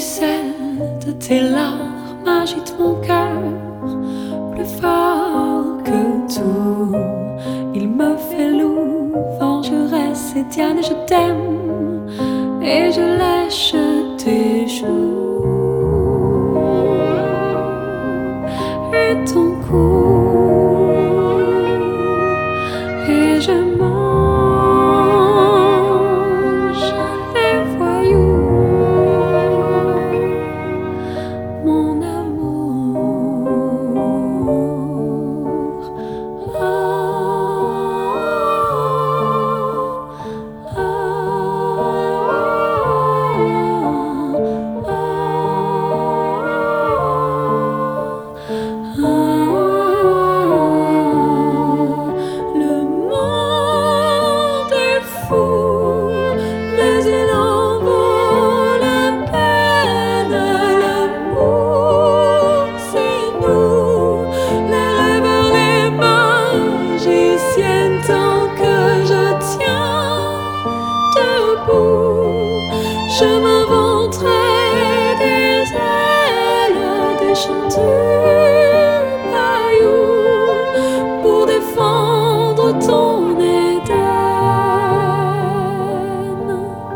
sel de tes larmes agite mon cœur plus fort que tout. Il me fait louange, je reste Diane et je t'aime et je lèche tes joues et ton cou et je mange les voyous. Mon amour, ah, ah, le monde est fou, mais il en vaut la peine. L'amour, c'est nous, les rêveurs, les magiciennes, tant que je tiens debout, je m'inventerai des ailes, des chants du bayou pour défendre ton Éden.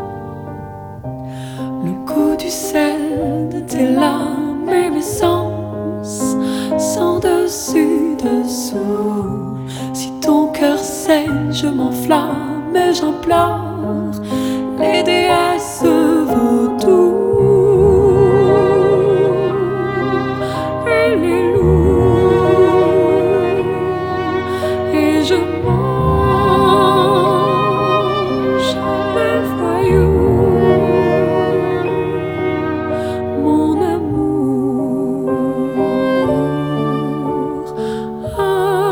Le goût du sel de tes larmes et mes sens sans dessus dessous. Si ton cœur saigne, je m'enflamme et j'implore les déesses vaudou et les loups et je mange les voyous. Mon amour, ah,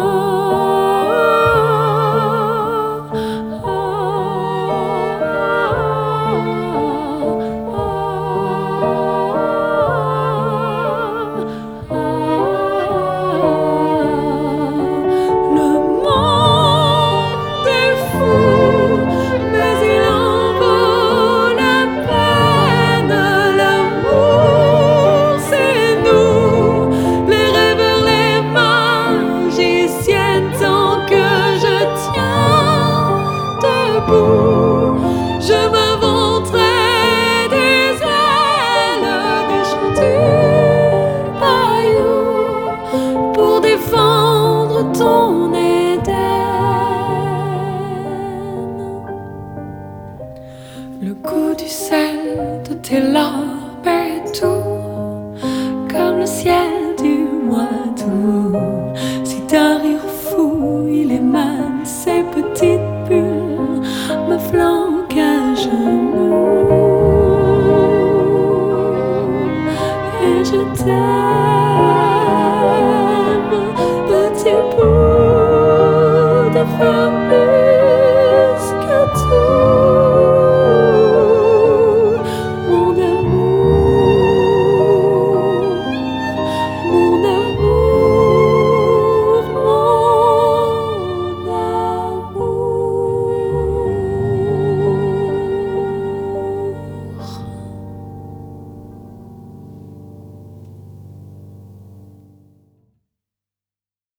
ah, le monde est fou, mais il en vaut la peine. L'amour, c'est nous, les rêveurs, les magiciennes, tant que je tiens debout, je m'inventerai des ailes, des chants du bayou pour défendre ton Éden. Le goût du sel de tes larmes est doux comme le ciel du mois d'août. Si d'un rire fou il émane, ces petites bulles me flanquent à genoux et je t'aime.